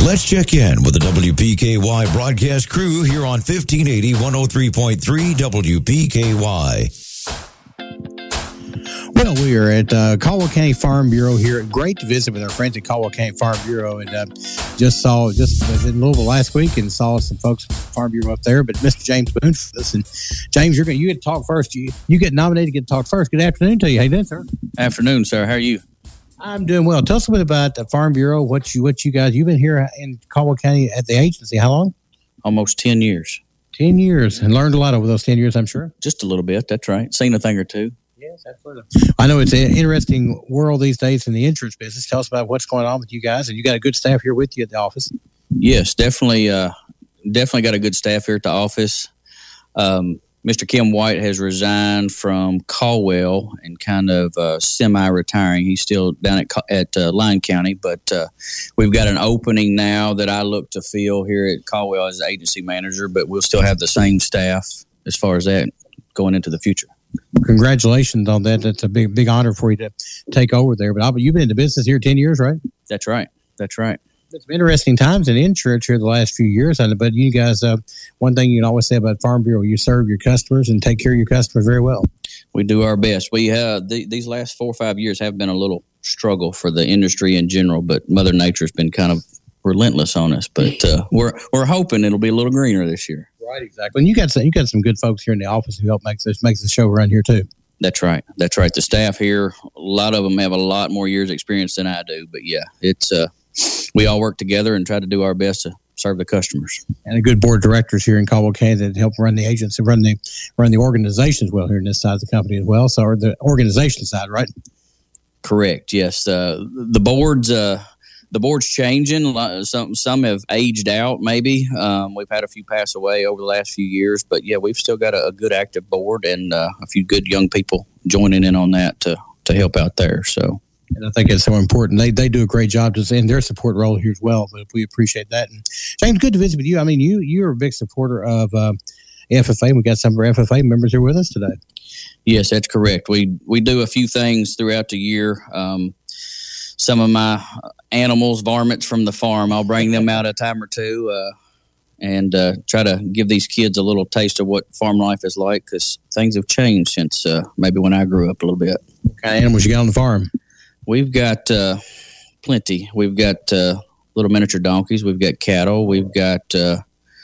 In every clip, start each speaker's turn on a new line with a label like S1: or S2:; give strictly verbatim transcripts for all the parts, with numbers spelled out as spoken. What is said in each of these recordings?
S1: Let's check in with the W P K Y broadcast crew here on fifteen eighty, one oh three point three W P K Y.
S2: Well, we are at uh, Caldwell County Farm Bureau here. Great to visit with our friends at Caldwell County Farm Bureau. And uh, just saw, just was in Louisville last week and saw some folks from the Farm Bureau up there. But Mister James Boone for this. And James, you're going you get to talk first. You you get nominated to get to talk first. Good afternoon to you. How you doing, sir?
S3: Afternoon, sir. How are you?
S2: I'm doing well. Tell us a bit about the Farm Bureau. What you what you guys? You've been here in Caldwell County at the agency. How long?
S3: Almost ten years.
S2: Ten years, and learned a lot over those ten years, I'm sure.
S3: Just a little bit. That's right. Seen a thing or two.
S2: Yes, absolutely. I know it's an interesting world these days in the insurance business. Tell us about what's going on with you guys, and you got a good staff here with you at the office.
S3: Yes, definitely. Uh, definitely got a good staff here at the office. Um, Mister Kim White has resigned from Caldwell and kind of uh, semi-retiring. He's still down at at uh, Lyon County, but uh, we've got an opening now that I look to fill here at Caldwell as agency manager, but we'll still have the same staff as far as that going into the future.
S2: Congratulations on that. That's a big, big honor for you to take over there. But you've been in the business here ten years, right?
S3: That's right. That's right.
S2: It's been interesting times in insurance here the last few years. But you guys, uh, one thing you can always say about Farm Bureau, you serve your customers and take care of your customers very well.
S3: We do our best. We have the, these last four or five years have been a little struggle for the industry in general, but Mother Nature's been kind of relentless on us. But uh, we're we're hoping it'll be a little greener this year.
S2: Right, exactly. And you got some, you got some good folks here in the office who help make this makes the show run here too.
S3: That's right. That's right. The staff here, a lot of them have a lot more years experience than I do. But yeah, it's uh, we all work together and try to do our best to serve the customers.
S2: And a good board of directors here in Caldwell County that help run the agency, run the run the organization as well here in this side of the company as well. So, or the organization side, right?
S3: Correct. Yes. Uh, the boards. Uh, The board's changing. Some some have aged out, maybe. Um, we've had a few pass away over the last few years. But, yeah, we've still got a, a good active board and uh, a few good young people joining in on that to, to help out there. So,
S2: and I think it's so important. They they do a great job just in their support role here as well. But we appreciate that. And James, good to visit with you. I mean, you, you're a big supporter of uh, F F A. We got some of our F F A members here with us today.
S3: Yes, that's correct. We, we do a few things throughout the year. Um Some of my animals, varmints from the farm, I'll bring them out a time or two uh, and uh, try to give these kids a little taste of what farm life is like because things have changed since uh, maybe when I grew up a little bit.
S2: What kind of animals you got on the farm?
S3: We've got uh, plenty. We've got uh, little miniature donkeys. We've got cattle. We've got uh,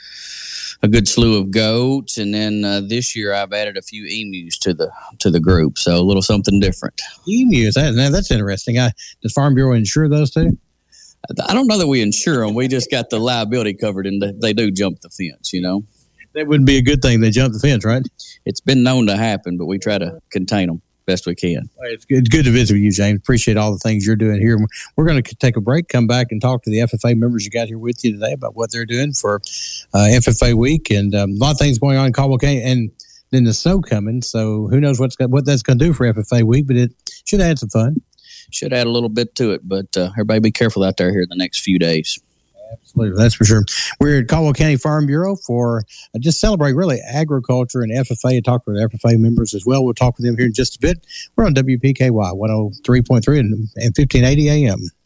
S3: a good slew of goats, and then uh, this year I've added a few emus to the to the group, so a little something different.
S2: Emus, that, now that's interesting. I, does Farm Bureau insure those too?
S3: I don't know that we insure them. We just got the liability covered, and they do jump the fence, you know.
S2: That wouldn't be a good thing. They jump the fence, right?
S3: It's been known to happen, but we try to contain them best we can.
S2: It's good, good to visit with you, James. Appreciate all the things you're doing here. We're going to take a break, come back and talk to the F F A members you got here with you today about what they're doing for uh, F F A week and um, a lot of things going on in Caldwell County and then the snow coming. So who knows what's what that's going to do for F F A week, but it should add some fun.
S3: Should add a little bit to it, but uh, everybody be careful out there here the next few days.
S2: Absolutely, that's for sure. We're at Caldwell County Farm Bureau for uh, just celebrate really agriculture and F F A. Talk with F F A members as well. We'll talk with them here in just a bit. We're on W P K Y one oh three point three and, and fifteen eighty A M.